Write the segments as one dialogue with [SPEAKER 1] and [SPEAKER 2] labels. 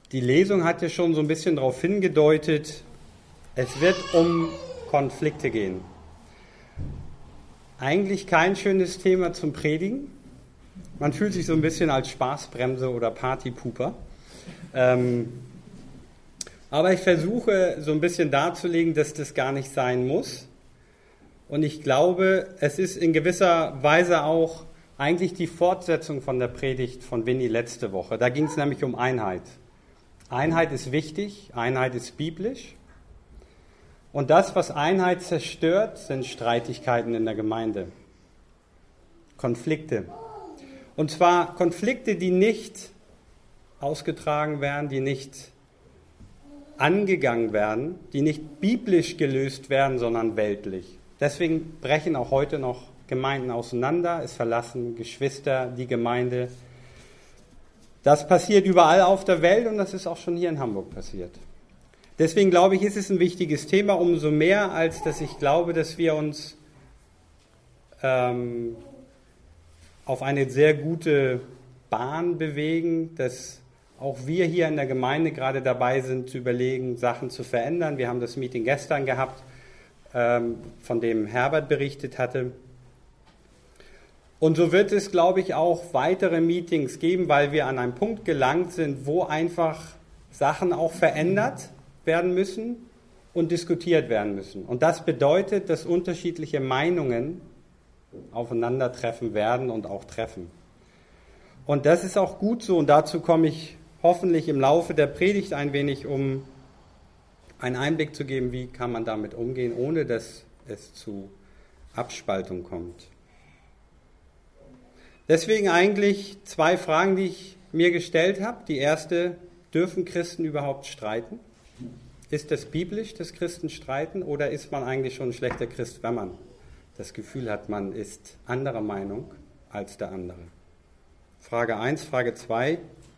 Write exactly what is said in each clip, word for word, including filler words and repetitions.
[SPEAKER 1] Die Lesung hat ja schon so ein bisschen darauf hingedeutet, es wird um Konflikte gehen. Eigentlich kein schönes Thema zum Predigen. Man fühlt sich so ein bisschen als Spaßbremse oder Partypooper. Ähm, aber ich versuche so ein bisschen darzulegen, dass das gar nicht sein muss. Und ich glaube, es ist in gewisser Weise auch eigentlich die Fortsetzung von der Predigt von Winnie letzte Woche. Da ging es nämlich um Einheit. Einheit ist wichtig, Einheit ist biblisch. Und das, was Einheit zerstört, sind Streitigkeiten in der Gemeinde. Konflikte. Und zwar Konflikte, die nicht ausgetragen werden, die nicht angegangen werden, die nicht biblisch gelöst werden, sondern weltlich. Deswegen brechen auch heute noch Gemeinden auseinander, es verlassen Geschwister die Gemeinde. Das passiert überall auf der Welt und das ist auch schon hier in Hamburg passiert. Deswegen glaube ich, ist es ein wichtiges Thema, umso mehr, als dass ich glaube, dass wir uns ähm, auf eine sehr gute Bahn bewegen, dass auch wir hier in der Gemeinde gerade dabei sind, zu überlegen, Sachen zu verändern. Wir haben das Meeting gestern gehabt, ähm, von dem Herbert berichtet hatte. Und so wird es, glaube ich, auch weitere Meetings geben, weil wir an einen Punkt gelangt sind, wo einfach Sachen auch verändert werden müssen und diskutiert werden müssen. Und das bedeutet, dass unterschiedliche Meinungen aufeinandertreffen werden und auch treffen. Und das ist auch gut so und dazu komme ich hoffentlich im Laufe der Predigt ein wenig, um einen Einblick zu geben, wie kann man damit umgehen, ohne dass es zu Abspaltung kommt. Deswegen eigentlich zwei Fragen, die ich mir gestellt habe. Die erste, dürfen Christen überhaupt streiten? Ist das biblisch, dass Christen streiten, oder ist man eigentlich schon ein schlechter Christ, wenn man das Gefühl hat, man ist anderer Meinung als der andere? Frage eins, Frage zwei.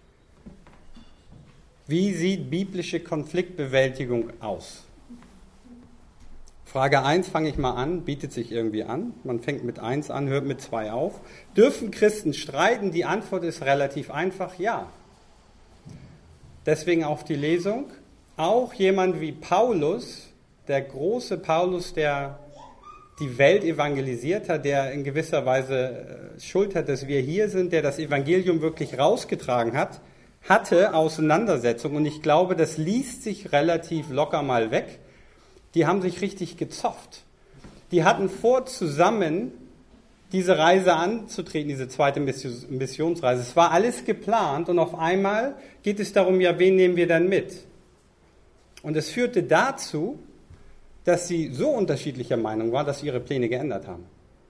[SPEAKER 1] Wie sieht biblische Konfliktbewältigung aus? Frage eins fange ich mal an, bietet sich irgendwie an. Man fängt mit eins an, hört mit zwei auf. Dürfen Christen streiten? Die Antwort ist relativ einfach, ja. Deswegen auch die Lesung. Auch jemand wie Paulus, der große Paulus, der die Welt evangelisiert hat, der in gewisser Weise Schuld hat, dass wir hier sind, der das Evangelium wirklich rausgetragen hat, hatte Auseinandersetzungen. Und ich glaube, das liest sich relativ locker mal weg. Die haben sich richtig gezofft. Die hatten vor, zusammen diese Reise anzutreten, diese zweite Missionsreise. Es war alles geplant und auf einmal geht es darum, ja, wen nehmen wir dann mit? Und es führte dazu, dass sie so unterschiedlicher Meinung waren, dass sie ihre Pläne geändert haben.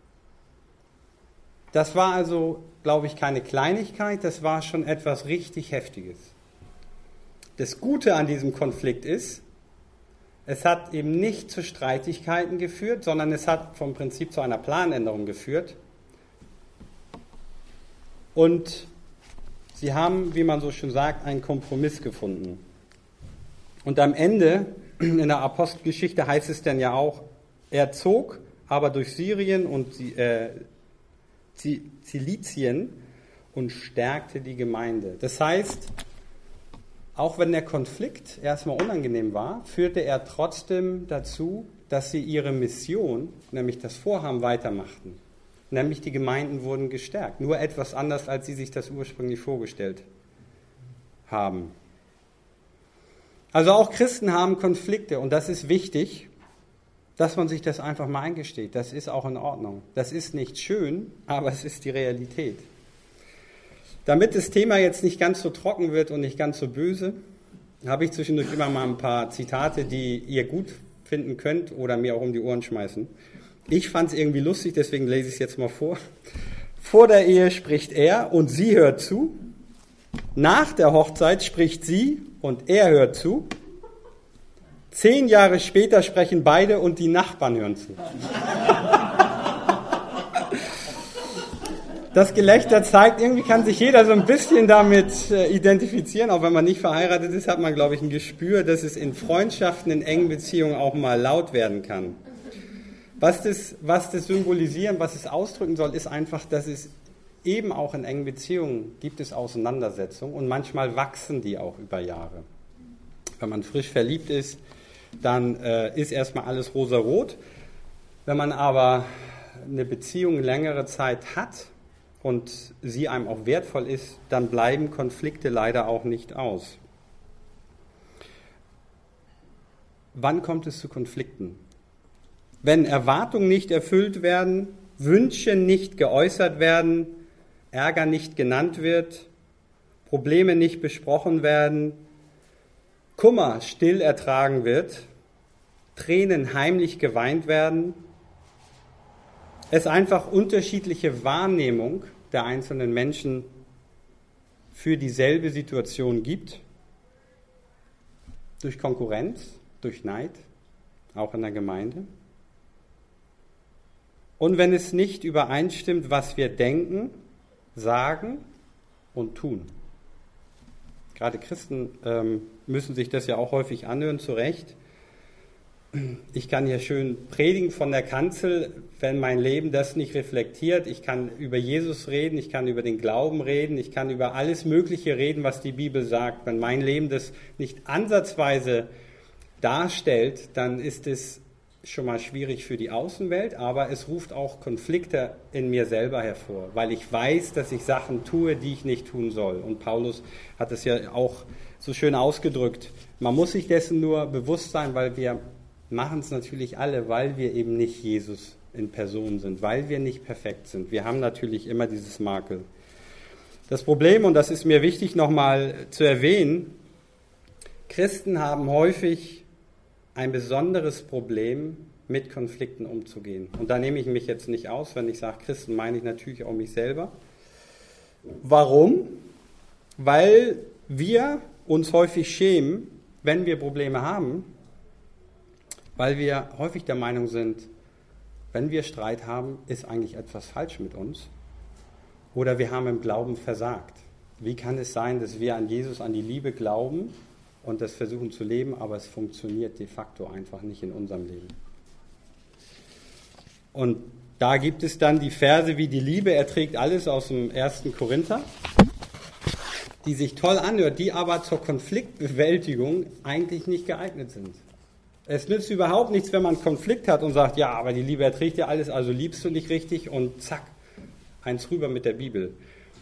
[SPEAKER 1] Das war also, glaube ich, keine Kleinigkeit, das war schon etwas richtig Heftiges. Das Gute an diesem Konflikt ist, es hat eben nicht zu Streitigkeiten geführt, sondern es hat vom Prinzip zu einer Planänderung geführt. Und sie haben, wie man so schön sagt, einen Kompromiss gefunden. Und am Ende, in der Apostelgeschichte heißt es dann ja auch, er zog aber durch Syrien und äh, Zilizien und stärkte die Gemeinde. Das heißt, auch wenn der Konflikt erstmal unangenehm war, führte er trotzdem dazu, dass sie ihre Mission, nämlich das Vorhaben, weitermachten. Nämlich die Gemeinden wurden gestärkt. Nur etwas anders, als sie sich das ursprünglich vorgestellt haben. Also auch Christen haben Konflikte und das ist wichtig, dass man sich das einfach mal eingesteht. Das ist auch in Ordnung. Das ist nicht schön, aber es ist die Realität. Damit das Thema jetzt nicht ganz so trocken wird und nicht ganz so böse, habe ich zwischendurch immer mal ein paar Zitate, die ihr gut finden könnt oder mir auch um die Ohren schmeißen. Ich fand es irgendwie lustig, deswegen lese ich es jetzt mal vor. Vor der Ehe spricht er und sie hört zu. Nach der Hochzeit spricht sie und er hört zu. Zehn Jahre später sprechen beide und die Nachbarn hören zu. Das Gelächter zeigt, irgendwie kann sich jeder so ein bisschen damit äh, identifizieren, auch wenn man nicht verheiratet ist, hat man, glaube ich, ein Gespür, dass es in Freundschaften, in engen Beziehungen auch mal laut werden kann. Was das, was das symbolisieren, was es ausdrücken soll, ist einfach, dass es eben auch in engen Beziehungen gibt es Auseinandersetzungen und manchmal wachsen die auch über Jahre. Wenn man frisch verliebt ist, dann äh, ist erstmal alles rosarot. Wenn man aber eine Beziehung längere Zeit hat und sie einem auch wertvoll ist, dann bleiben Konflikte leider auch nicht aus. Wann kommt es zu Konflikten? Wenn Erwartungen nicht erfüllt werden, Wünsche nicht geäußert werden, Ärger nicht genannt wird, Probleme nicht besprochen werden, Kummer still ertragen wird, Tränen heimlich geweint werden, es einfach unterschiedliche Wahrnehmung der einzelnen Menschen für dieselbe Situation gibt, durch Konkurrenz, durch Neid, auch in der Gemeinde. Und wenn es nicht übereinstimmt, was wir denken, sagen und tun. Gerade Christen ähm, müssen sich das ja auch häufig anhören, zu Recht. Ich kann hier schön predigen von der Kanzel, wenn mein Leben das nicht reflektiert. Ich kann über Jesus reden, ich kann über den Glauben reden, ich kann über alles Mögliche reden, was die Bibel sagt. Wenn mein Leben das nicht ansatzweise darstellt, dann ist es schon mal schwierig für die Außenwelt, aber es ruft auch Konflikte in mir selber hervor, weil ich weiß, dass ich Sachen tue, die ich nicht tun soll. Und Paulus hat es ja auch so schön ausgedrückt. Man muss sich dessen nur bewusst sein, weil wir machen es natürlich alle, weil wir eben nicht Jesus in Person sind, weil wir nicht perfekt sind. Wir haben natürlich immer dieses Makel. Das Problem, und das ist mir wichtig nochmal zu erwähnen, Christen haben häufig ein besonderes Problem, mit Konflikten umzugehen. Und da nehme ich mich jetzt nicht aus, wenn ich sage Christen, meine ich natürlich auch mich selber. Warum? Weil wir uns häufig schämen, wenn wir Probleme haben, weil wir häufig der Meinung sind, wenn wir Streit haben, ist eigentlich etwas falsch mit uns. Oder wir haben im Glauben versagt. Wie kann es sein, dass wir an Jesus, an die Liebe glauben und das versuchen zu leben, aber es funktioniert de facto einfach nicht in unserem Leben. Und da gibt es dann die Verse wie die Liebe erträgt alles aus dem ersten Korinther, die sich toll anhört, die aber zur Konfliktbewältigung eigentlich nicht geeignet sind. Es nützt überhaupt nichts, wenn man einen Konflikt hat und sagt, ja, aber die Liebe erträgt ja alles, also liebst du nicht richtig und zack, eins rüber mit der Bibel.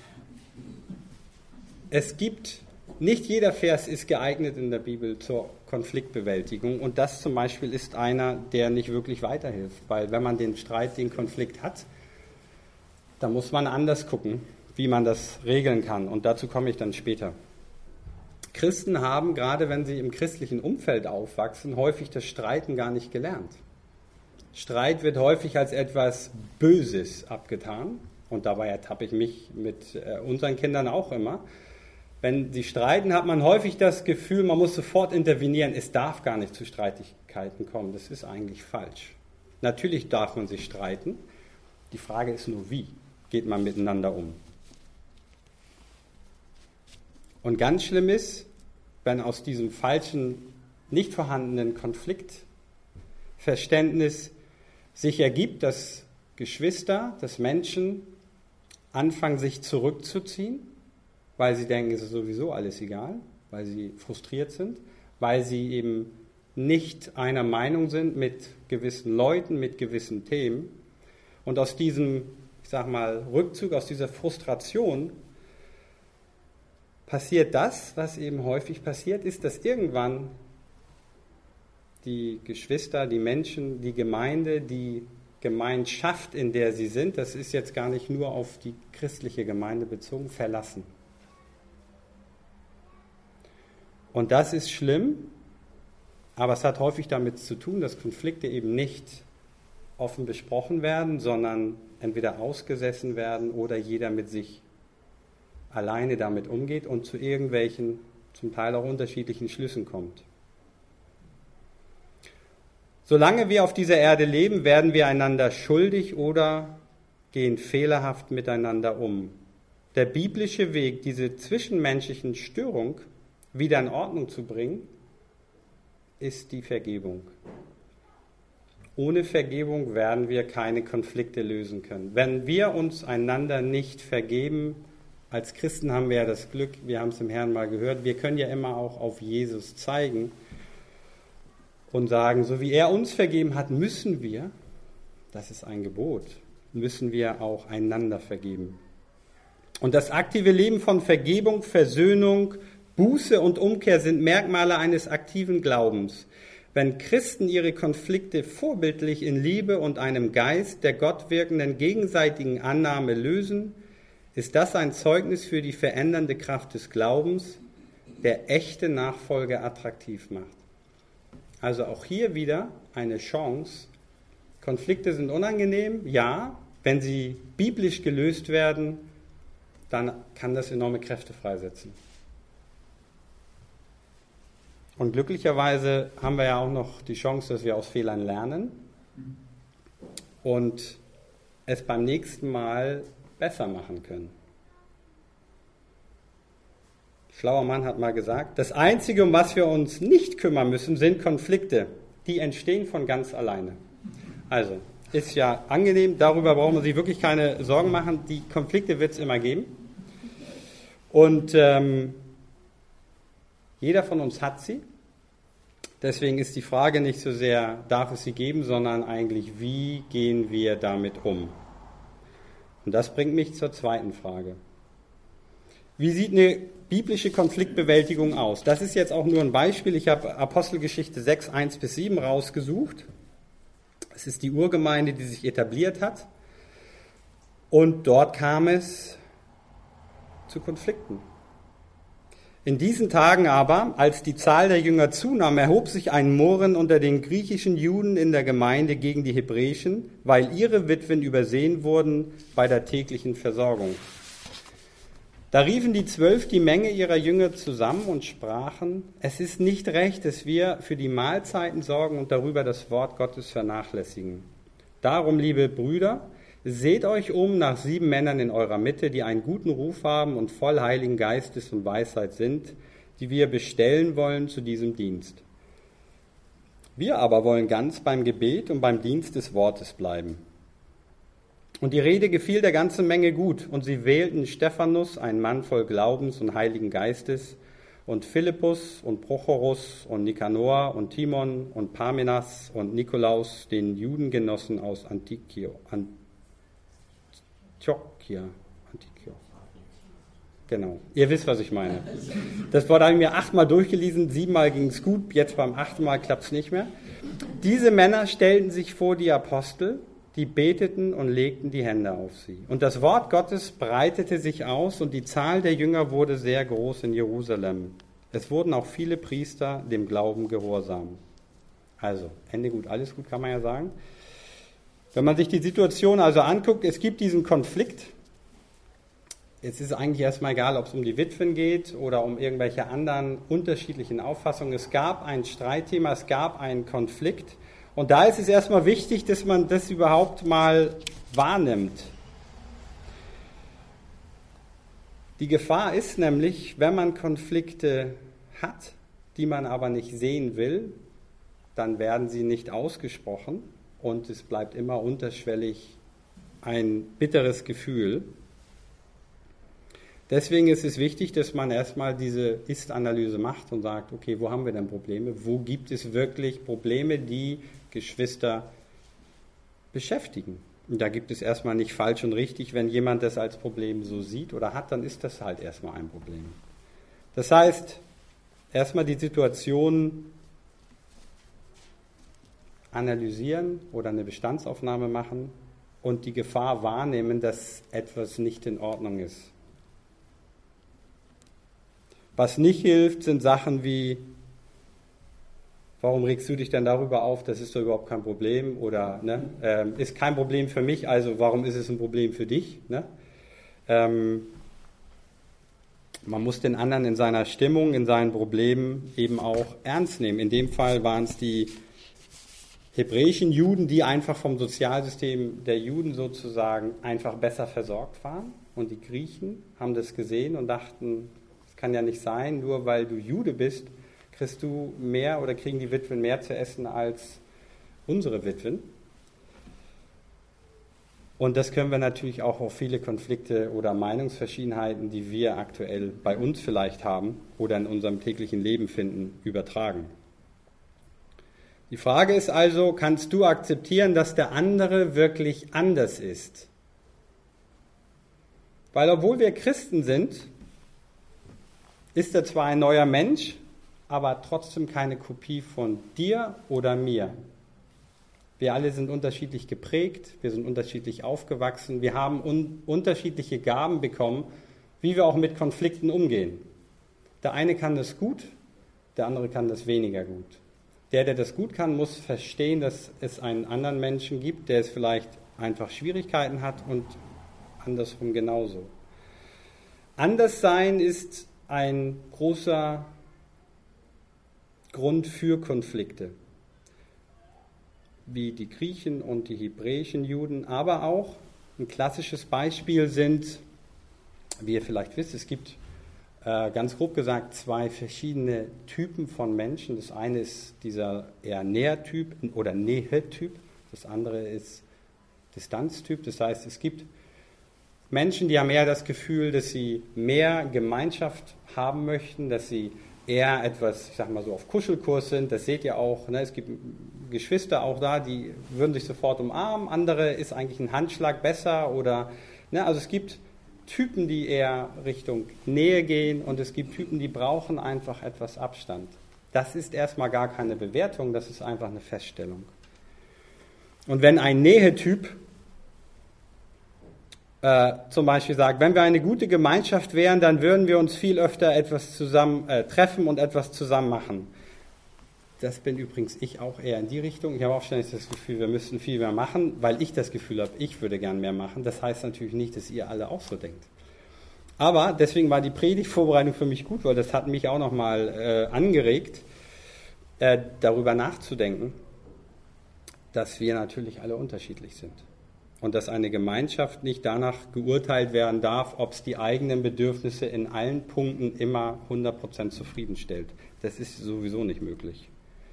[SPEAKER 1] Es gibt Nicht jeder Vers ist geeignet in der Bibel zur Konfliktbewältigung und das zum Beispiel ist einer, der nicht wirklich weiterhilft, weil wenn man den Streit, den Konflikt hat, dann muss man anders gucken, wie man das regeln kann und dazu komme ich dann später. Christen haben, gerade wenn sie im christlichen Umfeld aufwachsen, häufig das Streiten gar nicht gelernt. Streit wird häufig als etwas Böses abgetan und dabei ertappe ich mich mit unseren Kindern auch immer. Wenn sie streiten, hat man häufig das Gefühl, man muss sofort intervenieren. Es darf gar nicht zu Streitigkeiten kommen. Das ist eigentlich falsch. Natürlich darf man sich streiten. Die Frage ist nur, wie geht man miteinander um? Und ganz schlimm ist, wenn aus diesem falschen, nicht vorhandenen Konfliktverständnis sich ergibt, dass Geschwister, dass Menschen anfangen, sich zurückzuziehen, weil sie denken, es ist sowieso alles egal, weil sie frustriert sind, weil sie eben nicht einer Meinung sind mit gewissen Leuten, mit gewissen Themen. Und aus diesem, ich sag mal, Rückzug, aus dieser Frustration passiert das, was eben häufig passiert ist, dass irgendwann die Geschwister, die Menschen, die Gemeinde, die Gemeinschaft, in der sie sind, das ist jetzt gar nicht nur auf die christliche Gemeinde bezogen, verlassen. Und das ist schlimm, aber es hat häufig damit zu tun, dass Konflikte eben nicht offen besprochen werden, sondern entweder ausgesessen werden oder jeder mit sich alleine damit umgeht und zu irgendwelchen, zum Teil auch unterschiedlichen Schlüssen kommt. Solange wir auf dieser Erde leben, werden wir einander schuldig oder gehen fehlerhaft miteinander um. Der biblische Weg, diese zwischenmenschlichen Störungen wieder in Ordnung zu bringen, ist die Vergebung. ohne Vergebung werden wir keine Konflikte lösen können. Wenn wir uns einander nicht vergeben, als Christen haben wir ja das Glück, wir haben es im Herrn mal gehört, wir können ja immer auch auf Jesus zeigen und sagen, so wie er uns vergeben hat, müssen wir, das ist ein Gebot, müssen wir auch einander vergeben. Und das aktive Leben von Vergebung, Versöhnung, Buße und Umkehr sind Merkmale eines aktiven Glaubens. Wenn Christen ihre Konflikte vorbildlich in Liebe und einem Geist der Gott wirkenden gegenseitigen Annahme lösen, ist das ein Zeugnis für die verändernde Kraft des Glaubens, der echte Nachfolge attraktiv macht. Also auch hier wieder eine Chance. Konflikte sind unangenehm, ja. Wenn sie biblisch gelöst werden, dann kann das enorme Kräfte freisetzen. Und glücklicherweise haben wir ja auch noch die Chance, dass wir aus Fehlern lernen und es beim nächsten Mal besser machen können. Ein schlauer Mann hat mal gesagt, das Einzige, um was wir uns nicht kümmern müssen, sind Konflikte. Die entstehen von ganz alleine. Also, ist ja angenehm, darüber brauchen wir sich wirklich keine Sorgen machen. Die Konflikte wird es immer geben. Und ähm, jeder von uns hat sie. Deswegen ist die Frage nicht so sehr, darf es sie geben, sondern eigentlich, wie gehen wir damit um? Und das bringt mich zur zweiten Frage. Wie sieht eine biblische Konfliktbewältigung aus? Das ist jetzt auch nur ein Beispiel. Ich habe Apostelgeschichte sechs, eins bis sieben rausgesucht. Es ist die Urgemeinde, die sich etabliert hat. Und dort kam es zu Konflikten. In diesen Tagen aber, als die Zahl der Jünger zunahm, erhob sich ein Murren unter den griechischen Juden in der Gemeinde gegen die hebräischen, weil ihre Witwen übersehen wurden bei der täglichen Versorgung. Da riefen die Zwölf die Menge ihrer Jünger zusammen und sprachen, es ist nicht recht, dass wir für die Mahlzeiten sorgen und darüber das Wort Gottes vernachlässigen. Darum, liebe Brüder, seht euch um nach sieben Männern in eurer Mitte, die einen guten Ruf haben und voll Heiligen Geistes und Weisheit sind, die wir bestellen wollen zu diesem Dienst. Wir aber wollen ganz beim Gebet und beim Dienst des Wortes bleiben. Und die Rede gefiel der ganzen Menge gut, und sie wählten Stephanus, einen Mann voll Glaubens und Heiligen Geistes, und Philippus und Prochorus und Nikanor und Timon und Parmenas und Nikolaus, den Judengenossen aus Antiochia. Antiochia. Antiochia. Genau, ihr wisst, was ich meine. Das Wort habe ich mir achtmal durchgelesen, siebenmal ging es gut, jetzt beim achten Mal klappt es nicht mehr. Diese Männer stellten sich vor die Apostel, die beteten und legten die Hände auf sie. Und das Wort Gottes breitete sich aus und die Zahl der Jünger wurde sehr groß in Jerusalem. Es wurden auch viele Priester dem Glauben gehorsam. Also, Ende gut, alles gut, kann man ja sagen. Wenn man sich die Situation also anguckt, es gibt diesen Konflikt. Es ist eigentlich erstmal egal, ob es um die Witwen geht oder um irgendwelche anderen unterschiedlichen Auffassungen. Es gab ein Streitthema, es gab einen Konflikt. Und da ist es erstmal wichtig, dass man das überhaupt mal wahrnimmt. Die Gefahr ist nämlich, wenn man Konflikte hat, die man aber nicht sehen will, dann werden sie nicht ausgesprochen und es bleibt immer unterschwellig ein bitteres Gefühl. Deswegen ist es wichtig, dass man erstmal diese Ist-Analyse macht und sagt, okay, wo haben wir denn Probleme? Wo gibt es wirklich Probleme, die Geschwister beschäftigen? Und da gibt es erstmal nicht falsch und richtig. Wenn jemand das als Problem so sieht oder hat, dann ist das halt erstmal ein Problem. Das heißt, erstmal die Situation analysieren oder eine Bestandsaufnahme machen und die Gefahr wahrnehmen, dass etwas nicht in Ordnung ist. Was nicht hilft, sind Sachen wie, warum regst du dich denn darüber auf, das ist doch überhaupt kein Problem oder ne, ähm, ist kein Problem für mich, also warum ist es ein Problem für dich? Ne? Ähm, man muss den anderen in seiner Stimmung, in seinen Problemen eben auch ernst nehmen. In dem Fall waren es die hebräischen Juden, die einfach vom Sozialsystem der Juden sozusagen einfach besser versorgt waren. Und die Griechen haben das gesehen und dachten, das kann ja nicht sein, nur weil du Jude bist, kriegst du mehr oder kriegen die Witwen mehr zu essen als unsere Witwen. Und das können wir natürlich auch auf viele Konflikte oder Meinungsverschiedenheiten, die wir aktuell bei uns vielleicht haben oder in unserem täglichen Leben finden, übertragen. Die Frage ist also, kannst du akzeptieren, dass der andere wirklich anders ist? Weil obwohl wir Christen sind, ist er zwar ein neuer Mensch, aber trotzdem keine Kopie von dir oder mir. Wir alle sind unterschiedlich geprägt, wir sind unterschiedlich aufgewachsen, wir haben un- unterschiedliche Gaben bekommen, wie wir auch mit Konflikten umgehen. Der eine kann das gut, der andere kann das weniger gut. Der, der das gut kann, muss verstehen, dass es einen anderen Menschen gibt, der es vielleicht einfach Schwierigkeiten hat und andersrum genauso. Anderssein ist ein großer Grund für Konflikte, wie die Griechen und die hebräischen Juden, aber auch ein klassisches Beispiel sind, wie ihr vielleicht wisst, es gibt äh, ganz grob gesagt zwei verschiedene Typen von Menschen. Das eine ist dieser eher Nähertyp oder Nähetyp, das andere ist Distanztyp. Das heißt, es gibt Menschen, die haben eher das Gefühl, dass sie mehr Gemeinschaft haben möchten, dass sie eher etwas, ich sag mal so, auf Kuschelkurs sind. Das seht ihr auch, ne? Es gibt Geschwister auch da, die würden sich sofort umarmen. Andere ist eigentlich ein Handschlag besser oder, ne? Also es gibt Typen, die eher Richtung Nähe gehen und es gibt Typen, die brauchen einfach etwas Abstand. Das ist erstmal gar keine Bewertung, das ist einfach eine Feststellung. Und wenn ein Nähetyp Äh, zum Beispiel sagt, wenn wir eine gute Gemeinschaft wären, dann würden wir uns viel öfter etwas zusammen äh, treffen und etwas zusammen machen. Das bin übrigens ich auch eher in die Richtung. Ich habe auch ständig das Gefühl, wir müssten viel mehr machen, weil ich das Gefühl habe, ich würde gern mehr machen. Das heißt natürlich nicht, dass ihr alle auch so denkt. Aber deswegen war die Predigtvorbereitung für mich gut, weil das hat mich auch nochmal äh, angeregt, äh, darüber nachzudenken, dass wir natürlich alle unterschiedlich sind. Und dass eine Gemeinschaft nicht danach geurteilt werden darf, ob es die eigenen Bedürfnisse in allen Punkten immer hundert Prozent zufriedenstellt. Das ist sowieso nicht möglich.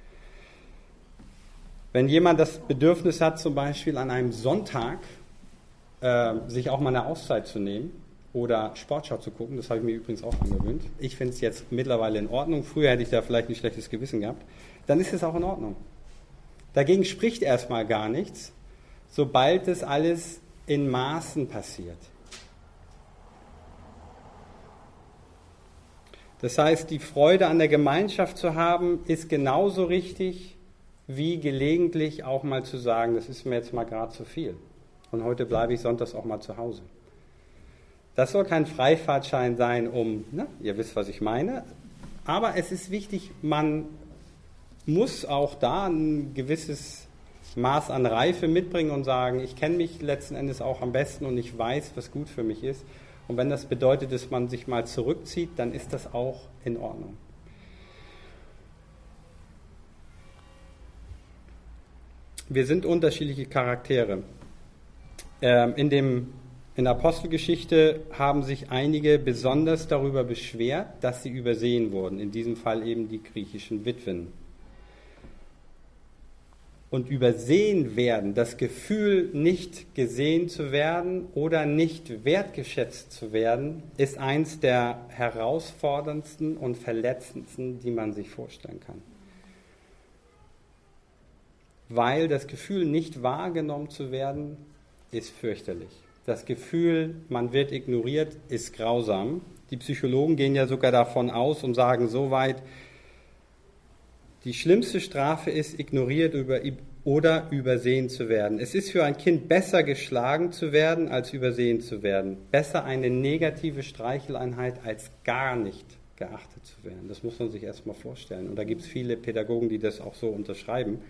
[SPEAKER 1] Wenn jemand das Bedürfnis hat, zum Beispiel an einem Sonntag äh, sich auch mal eine Auszeit zu nehmen oder Sportschau zu gucken, das habe ich mir übrigens auch angewöhnt. Ich finde es jetzt mittlerweile in Ordnung. Früher hätte ich da vielleicht ein schlechtes Gewissen gehabt. Dann ist es auch in Ordnung. Dagegen spricht erstmal gar nichts, sobald es alles in Maßen passiert. Das heißt, die Freude an der Gemeinschaft zu haben, ist genauso richtig, wie gelegentlich auch mal zu sagen, das ist mir jetzt mal gerade zu viel. Und heute bleibe ich sonntags auch mal zu Hause. Das soll kein Freifahrtschein sein, um, ne, ihr wisst, was ich meine, aber es ist wichtig, man muss auch da ein gewisses Maß an Reife mitbringen und sagen, ich kenne mich letzten Endes auch am besten und ich weiß, was gut für mich ist. Und wenn das bedeutet, dass man sich mal zurückzieht, dann ist das auch in Ordnung. Wir sind unterschiedliche Charaktere. Ähm, in, dem, in der Apostelgeschichte haben sich einige besonders darüber beschwert, dass sie übersehen wurden. In diesem Fall eben die griechischen Witwen. Und übersehen werden, das Gefühl, nicht gesehen zu werden oder nicht wertgeschätzt zu werden, ist eins der herausforderndsten und verletzendsten, die man sich vorstellen kann. Weil das Gefühl, nicht wahrgenommen zu werden, ist fürchterlich. Das Gefühl, man wird ignoriert, ist grausam. Die Psychologen gehen ja sogar davon aus und sagen so weit, die schlimmste Strafe ist, ignoriert oder übersehen zu werden. Es ist für ein Kind besser, geschlagen zu werden, als übersehen zu werden. Besser eine negative Streicheleinheit, als gar nicht geachtet zu werden. Das muss man sich erstmal vorstellen. Und da gibt es viele Pädagogen, die das auch so unterschreiben.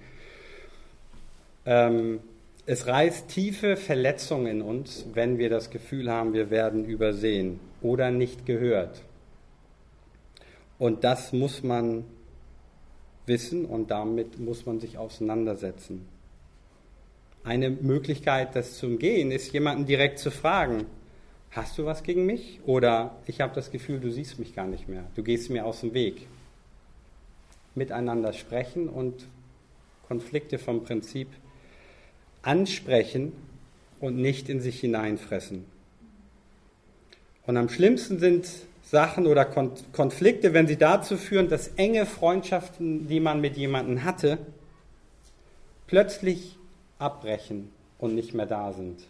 [SPEAKER 1] Ähm, es reißt tiefe Verletzungen in uns, wenn wir das Gefühl haben, wir werden übersehen oder nicht gehört. Und das muss man wissen und damit muss man sich auseinandersetzen. Eine Möglichkeit, das zu umgehen, ist, jemanden direkt zu fragen, hast du was gegen mich? Oder ich habe das Gefühl, du siehst mich gar nicht mehr, du gehst mir aus dem Weg. Miteinander sprechen und Konflikte vom Prinzip ansprechen und nicht in sich hineinfressen. Und am schlimmsten sind Sachen oder Konflikte, wenn sie dazu führen, dass enge Freundschaften, die man mit jemandem hatte, plötzlich abbrechen und nicht mehr da sind.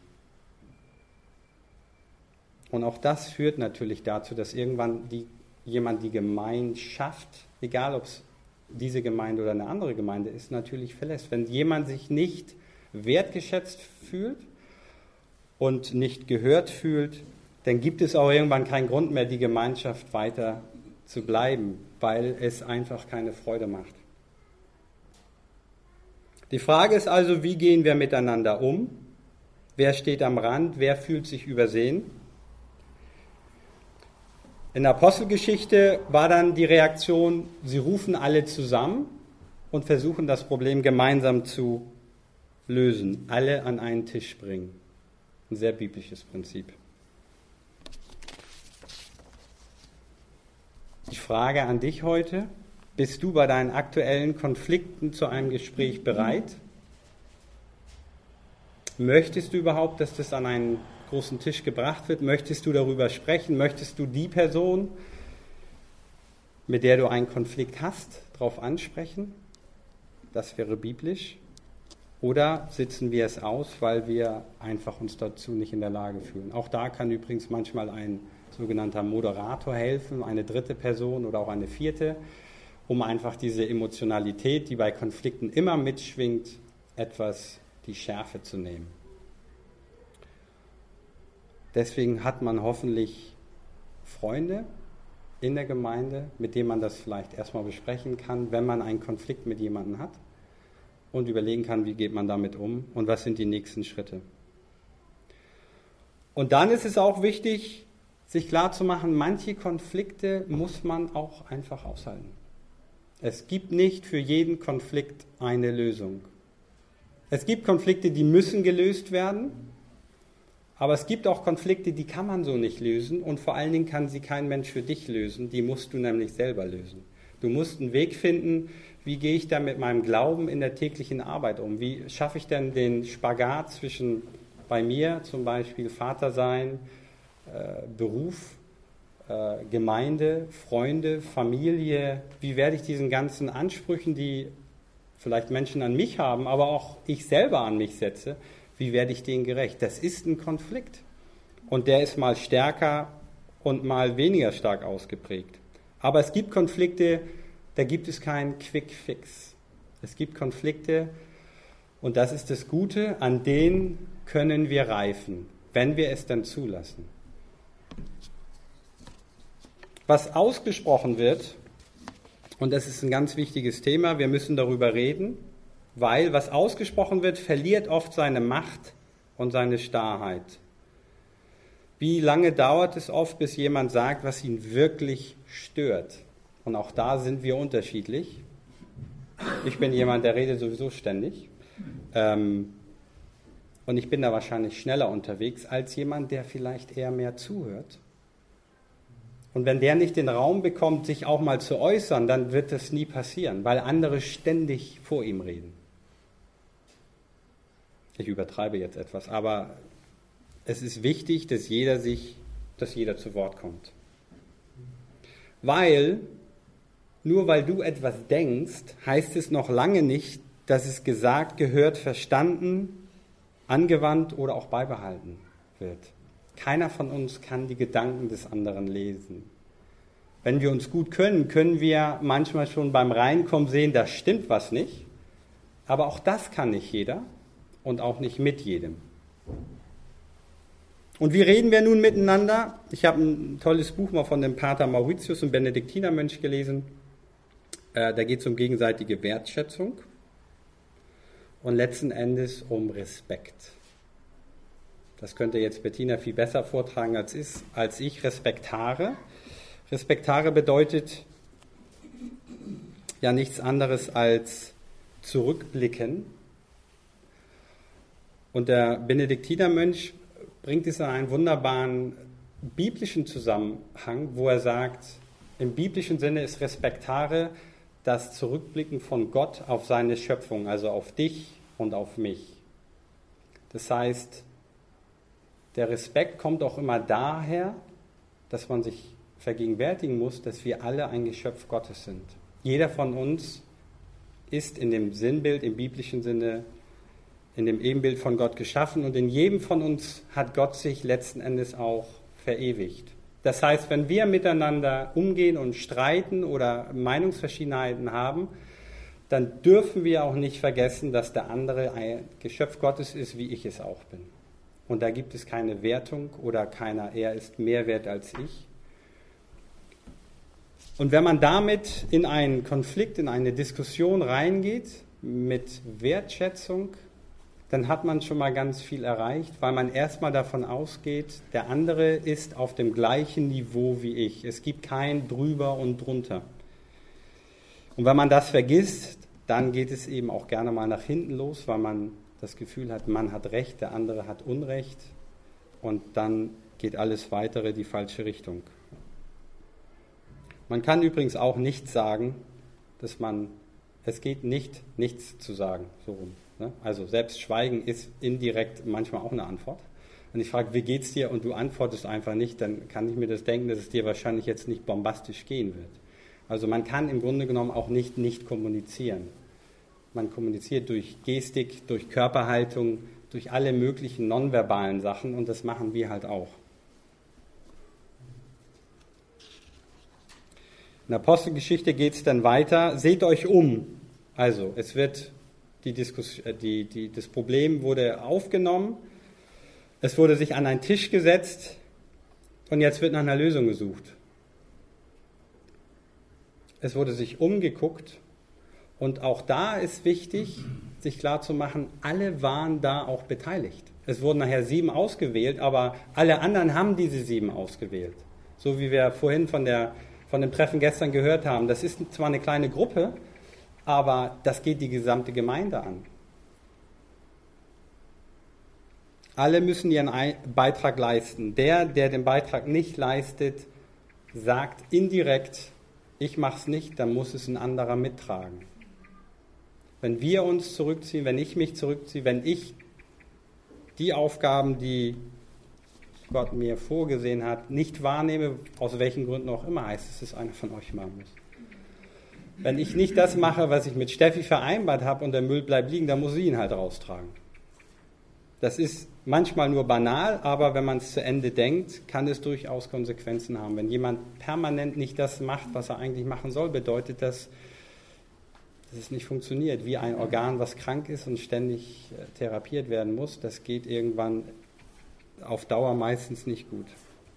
[SPEAKER 1] Und auch das führt natürlich dazu, dass irgendwann die, jemand die Gemeinschaft, egal ob es diese Gemeinde oder eine andere Gemeinde ist, natürlich verlässt. Wenn jemand sich nicht wertgeschätzt fühlt und nicht gehört fühlt, dann gibt es auch irgendwann keinen Grund mehr, die Gemeinschaft weiter zu bleiben, weil es einfach keine Freude macht. Die Frage ist also, wie gehen wir miteinander um? Wer steht am Rand? Wer fühlt sich übersehen? In der Apostelgeschichte war dann die Reaktion, sie rufen alle zusammen und versuchen das Problem gemeinsam zu lösen. Alle an einen Tisch bringen. Ein sehr biblisches Prinzip. Die Frage an dich heute, bist du bei deinen aktuellen Konflikten zu einem Gespräch bereit? Möchtest du überhaupt, dass das an einen großen Tisch gebracht wird? Möchtest du darüber sprechen? Möchtest du die Person, mit der du einen Konflikt hast, darauf ansprechen? Das wäre biblisch. Oder sitzen wir es aus, weil wir einfach uns dazu nicht in der Lage fühlen? Auch da kann übrigens manchmal ein sogenannter Moderator helfen, eine dritte Person oder auch eine vierte, um einfach diese Emotionalität, die bei Konflikten immer mitschwingt, etwas die Schärfe zu nehmen. Deswegen hat man hoffentlich Freunde in der Gemeinde, mit denen man das vielleicht erstmal besprechen kann, wenn man einen Konflikt mit jemandem hat und überlegen kann, wie geht man damit um und was sind die nächsten Schritte. Und dann ist es auch wichtig, sich klarzumachen, manche Konflikte muss man auch einfach aushalten. Es gibt nicht für jeden Konflikt eine Lösung. Es gibt Konflikte, die müssen gelöst werden, aber es gibt auch Konflikte, die kann man so nicht lösen und vor allen Dingen kann sie kein Mensch für dich lösen, die musst du nämlich selber lösen. Du musst einen Weg finden, wie gehe ich da mit meinem Glauben in der täglichen Arbeit um? Wie schaffe ich denn den Spagat zwischen bei mir zum Beispiel Vater sein, äh, Beruf, äh, Gemeinde, Freunde, Familie? Wie werde ich diesen ganzen Ansprüchen, die vielleicht Menschen an mich haben, aber auch ich selber an mich setze, wie werde ich denen gerecht? Das ist ein Konflikt. Und der ist mal stärker und mal weniger stark ausgeprägt. Aber es gibt Konflikte, da gibt es keinen Quick Fix. Es gibt Konflikte, und das ist das Gute, an denen können wir reifen, wenn wir es dann zulassen. Was ausgesprochen wird, und das ist ein ganz wichtiges Thema, wir müssen darüber reden, weil was ausgesprochen wird, verliert oft seine Macht und seine Starrheit. Wie lange dauert es oft, bis jemand sagt, was ihn wirklich stört? Und auch da sind wir unterschiedlich. Ich bin jemand, der redet sowieso ständig. Ähm, und ich bin da wahrscheinlich schneller unterwegs als jemand, der vielleicht eher mehr zuhört. Und wenn der nicht den Raum bekommt, sich auch mal zu äußern, dann wird das nie passieren, weil andere ständig vor ihm reden. Ich übertreibe jetzt etwas, aber es ist wichtig, dass jeder sich, dass jeder zu Wort kommt. Weil, nur weil du etwas denkst, heißt es noch lange nicht, dass es gesagt, gehört, verstanden, angewandt oder auch beibehalten wird. Keiner von uns kann die Gedanken des anderen lesen. Wenn wir uns gut können, können wir manchmal schon beim Reinkommen sehen, da stimmt was nicht. Aber auch das kann nicht jeder und auch nicht mit jedem. Und wie reden wir nun miteinander? Ich habe ein tolles Buch mal von dem Pater Mauritius, einem Benediktinermönch, gelesen. Äh, da geht es um gegenseitige Wertschätzung und letzten Endes um Respekt. Das könnte jetzt Bettina viel besser vortragen als, ist, als ich. Respektare. Respektare bedeutet ja nichts anderes als zurückblicken. Und der Benediktinermönch bringt es in einen wunderbaren biblischen Zusammenhang, wo er sagt, im biblischen Sinne ist Respektare das Zurückblicken von Gott auf seine Schöpfung, also auf dich und auf mich. Das heißt, der Respekt kommt auch immer daher, dass man sich vergegenwärtigen muss, dass wir alle ein Geschöpf Gottes sind. Jeder von uns ist in dem Sinnbild, im biblischen Sinne, in dem Ebenbild von Gott geschaffen und in jedem von uns hat Gott sich letzten Endes auch verewigt. Das heißt, wenn wir miteinander umgehen und streiten oder Meinungsverschiedenheiten haben, dann dürfen wir auch nicht vergessen, dass der andere ein Geschöpf Gottes ist, wie ich es auch bin. Und da gibt es keine Wertung oder keiner, er ist mehr wert als ich. Und wenn man damit in einen Konflikt, in eine Diskussion reingeht, mit Wertschätzung, dann hat man schon mal ganz viel erreicht, weil man erstmal davon ausgeht, der andere ist auf dem gleichen Niveau wie ich. Es gibt kein drüber und drunter. Und wenn man das vergisst, dann geht es eben auch gerne mal nach hinten los, weil man das Gefühl hat, man hat Recht, der andere hat Unrecht und dann geht alles weitere die falsche Richtung. Man kann übrigens auch nicht sagen, dass man, es geht nicht, nichts zu sagen, so rum. Ne? Also selbst Schweigen ist indirekt manchmal auch eine Antwort. Und ich frage, wie geht's dir? Und du antwortest einfach nicht, dann kann ich mir das denken, dass es dir wahrscheinlich jetzt nicht bombastisch gehen wird. Also man kann im Grunde genommen auch nicht nicht kommunizieren. Man kommuniziert durch Gestik, durch Körperhaltung, durch alle möglichen nonverbalen Sachen und das machen wir halt auch. In der Apostelgeschichte geht es dann weiter. Seht euch um. Also es wird die Diskus- die, die, das Problem wurde aufgenommen. Es wurde sich an einen Tisch gesetzt und jetzt wird nach einer Lösung gesucht. Es wurde sich umgeguckt und auch da ist wichtig, sich klarzumachen, alle waren da auch beteiligt. Es wurden nachher sieben ausgewählt, aber alle anderen haben diese sieben ausgewählt. So wie wir vorhin von, der, von dem Treffen gestern gehört haben. Das ist zwar eine kleine Gruppe, aber das geht die gesamte Gemeinde an. Alle müssen ihren Beitrag leisten. Der, der den Beitrag nicht leistet, sagt indirekt, ich mache es nicht, dann muss es ein anderer mittragen. Wenn wir uns zurückziehen, wenn ich mich zurückziehe, wenn ich die Aufgaben, die Gott mir vorgesehen hat, nicht wahrnehme, aus welchen Gründen auch immer, heißt es, dass einer von euch machen muss. Wenn ich nicht das mache, was ich mit Steffi vereinbart habe und der Müll bleibt liegen, dann muss sie ihn halt raustragen. Das ist manchmal nur banal, aber wenn man es zu Ende denkt, kann es durchaus Konsequenzen haben. Wenn jemand permanent nicht das macht, was er eigentlich machen soll, bedeutet das, dass es nicht funktioniert. Wie ein Organ, was krank ist und ständig therapiert werden muss, das geht irgendwann auf Dauer meistens nicht gut.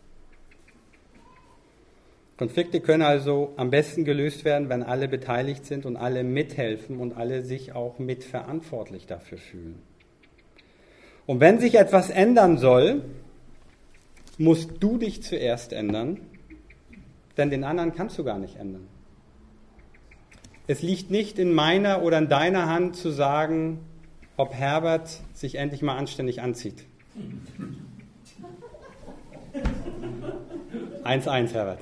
[SPEAKER 1] Konflikte können also am besten gelöst werden, wenn alle beteiligt sind und alle mithelfen und alle sich auch mitverantwortlich dafür fühlen. Und wenn sich etwas ändern soll, musst du dich zuerst ändern, denn den anderen kannst du gar nicht ändern. Es liegt nicht in meiner oder in deiner Hand zu sagen, ob Herbert sich endlich mal anständig anzieht. eins eins, Herbert.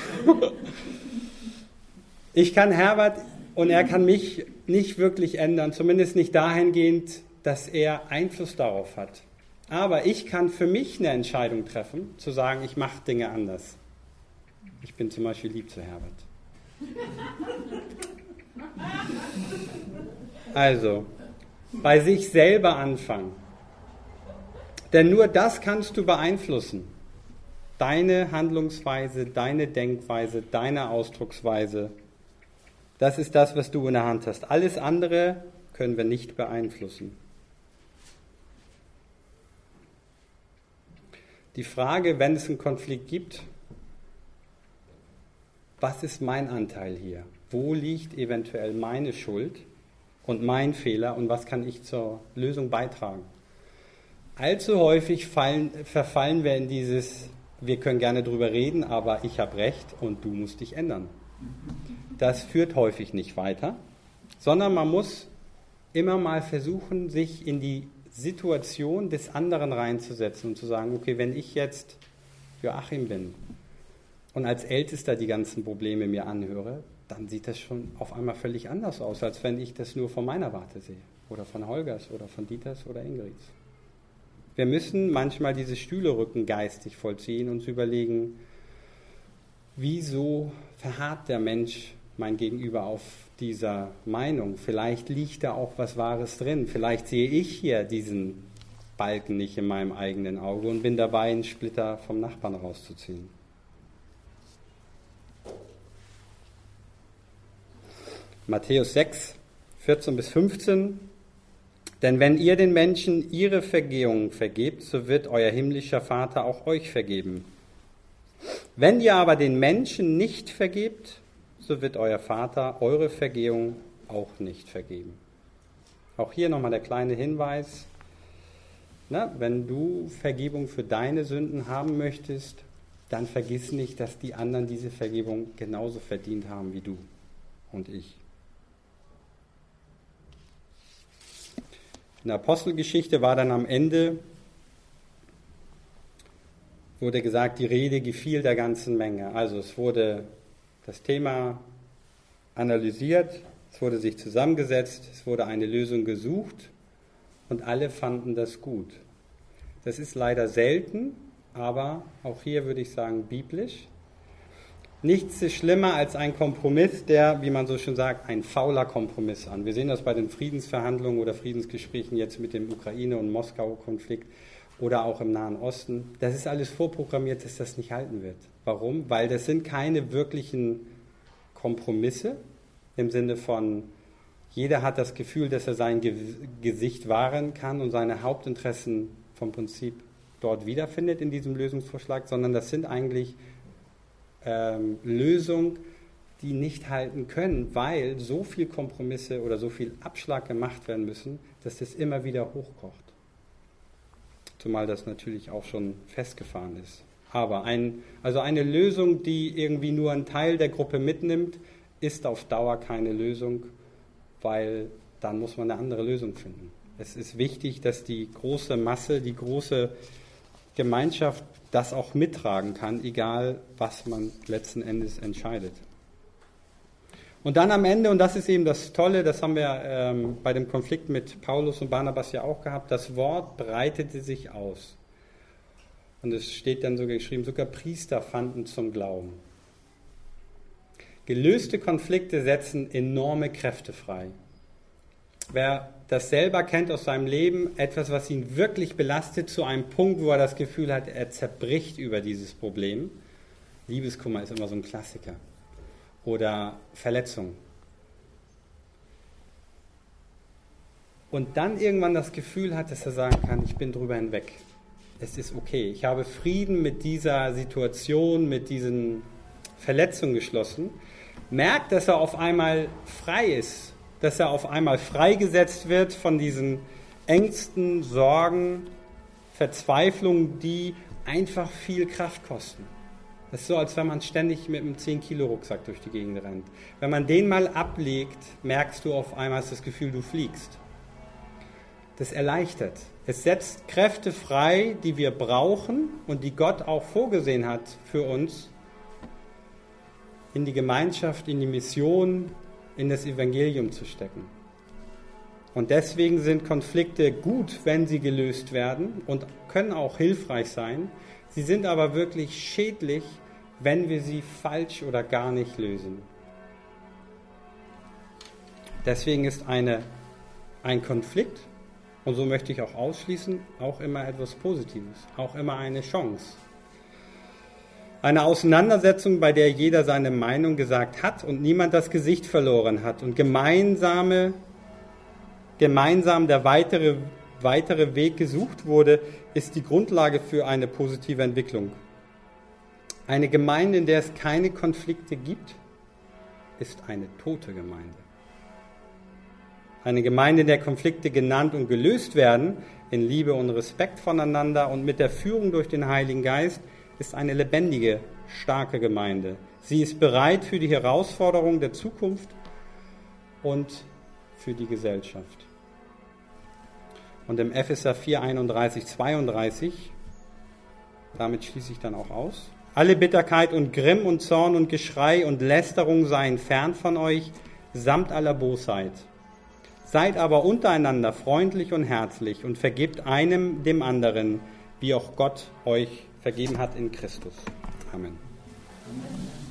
[SPEAKER 1] Ich kann Herbert und er kann mich nicht wirklich ändern, zumindest nicht dahingehend, dass er Einfluss darauf hat. Aber ich kann für mich eine Entscheidung treffen, zu sagen, ich mache Dinge anders. Ich bin zum Beispiel lieb zu Herbert. Also, bei sich selber anfangen. Denn nur das kannst du beeinflussen. Deine Handlungsweise, deine Denkweise, deine Ausdrucksweise, das ist das, was du in der Hand hast. Alles andere können wir nicht beeinflussen. Die Frage, wenn es einen Konflikt gibt, was ist mein Anteil hier? Wo liegt eventuell meine Schuld und mein Fehler und was kann ich zur Lösung beitragen? Allzu häufig fallen, verfallen wir in dieses, wir können gerne drüber reden, aber ich habe recht und du musst dich ändern. Das führt häufig nicht weiter, sondern man muss immer mal versuchen, sich in die Situation des anderen reinzusetzen und zu sagen, okay, wenn ich jetzt Joachim bin und als Ältester die ganzen Probleme mir anhöre, dann sieht das schon auf einmal völlig anders aus, als wenn ich das nur von meiner Warte sehe. Oder von Holgers oder von Dieters oder Ingrids. Wir müssen manchmal diese Stühlerücken geistig vollziehen und uns überlegen, wieso verharrt der Mensch mein Gegenüber auf dieser Meinung? Vielleicht liegt da auch was Wahres drin. Vielleicht sehe ich hier diesen Balken nicht in meinem eigenen Auge und bin dabei, einen Splitter vom Nachbarn rauszuziehen. Matthäus sechs, vierzehn bis fünfzehn. Denn wenn ihr den Menschen ihre Vergehungen vergebt, so wird euer himmlischer Vater auch euch vergeben. Wenn ihr aber den Menschen nicht vergebt, so wird euer Vater eure Vergehung auch nicht vergeben. Auch hier nochmal der kleine Hinweis. Na, wenn du Vergebung für deine Sünden haben möchtest, dann vergiss nicht, dass die anderen diese Vergebung genauso verdient haben wie du und ich. In der Apostelgeschichte war dann am Ende, wurde gesagt, die Rede gefiel der ganzen Menge. Also es wurde das Thema analysiert, es wurde sich zusammengesetzt, es wurde eine Lösung gesucht und alle fanden das gut. Das ist leider selten, aber auch hier würde ich sagen biblisch. Nichts ist schlimmer als ein Kompromiss, der, wie man so schön sagt, ein fauler Kompromiss an. Wir sehen das bei den Friedensverhandlungen oder Friedensgesprächen jetzt mit dem Ukraine- und Moskau-Konflikt oder auch im Nahen Osten. Das ist alles vorprogrammiert, dass das nicht halten wird. Warum? Weil das sind keine wirklichen Kompromisse im Sinne von, jeder hat das Gefühl, dass er sein Ge- Gesicht wahren kann und seine Hauptinteressen vom Prinzip dort wiederfindet in diesem Lösungsvorschlag, sondern das sind eigentlich ähm, Lösungen, die nicht halten können, weil so viel Kompromisse oder so viel Abschlag gemacht werden müssen, dass das immer wieder hochkocht. Zumal das natürlich auch schon festgefahren ist. Aber ein, also eine Lösung, die irgendwie nur einen Teil der Gruppe mitnimmt, ist auf Dauer keine Lösung, weil dann muss man eine andere Lösung finden. Es ist wichtig, dass die große Masse, die große Gemeinschaft das auch mittragen kann, egal was man letzten Endes entscheidet. Und dann am Ende, und das ist eben das Tolle, das haben wir ähm, bei dem Konflikt mit Paulus und Barnabas ja auch gehabt, das Wort breitete sich aus. Und es steht dann sogar geschrieben, sogar Priester fanden zum Glauben. Gelöste Konflikte setzen enorme Kräfte frei. Wer das selber kennt aus seinem Leben, etwas, was ihn wirklich belastet, zu einem Punkt, wo er das Gefühl hat, er zerbricht über dieses Problem. Liebeskummer ist immer so ein Klassiker. Oder Verletzung. Und dann irgendwann das Gefühl hat, dass er sagen kann, ich bin drüber hinweg. Es ist okay. Ich habe Frieden mit dieser Situation, mit diesen Verletzungen geschlossen. Merkt, dass er auf einmal frei ist. Dass er auf einmal freigesetzt wird von diesen Ängsten, Sorgen, Verzweiflungen, die einfach viel Kraft kosten. Das ist so, als wenn man ständig mit einem zehn Kilo Rucksack durch die Gegend rennt. Wenn man den mal ablegt, merkst du auf einmal das Gefühl, du fliegst. Das erleichtert. Es setzt Kräfte frei, die wir brauchen und die Gott auch vorgesehen hat für uns, in die Gemeinschaft, in die Mission, in das Evangelium zu stecken. Und deswegen sind Konflikte gut, wenn sie gelöst werden und können auch hilfreich sein. Sie sind aber wirklich schädlich, wenn wir sie falsch oder gar nicht lösen. Deswegen ist eine, ein Konflikt, und so möchte ich auch ausschließen, auch immer etwas Positives, auch immer eine Chance. Eine Auseinandersetzung, bei der jeder seine Meinung gesagt hat und niemand das Gesicht verloren hat und gemeinsame, gemeinsam der weitere, weitere Weg gesucht wurde, ist die Grundlage für eine positive Entwicklung. Eine Gemeinde, in der es keine Konflikte gibt, ist eine tote Gemeinde. Eine Gemeinde, in der Konflikte genannt und gelöst werden, in Liebe und Respekt voneinander und mit der Führung durch den Heiligen Geist, ist eine lebendige, starke Gemeinde. Sie ist bereit für die Herausforderungen der Zukunft und für die Gesellschaft. Und im Epheser vier, einunddreißig, zweiunddreißig, damit schließe ich dann auch aus, Alle Bitterkeit und Grimm und Zorn und Geschrei und Lästerung seien fern von euch, samt aller Bosheit. Seid aber untereinander freundlich und herzlich und vergebt einem dem anderen, wie auch Gott euch vergeben hat in Christus. Amen.
[SPEAKER 2] Amen.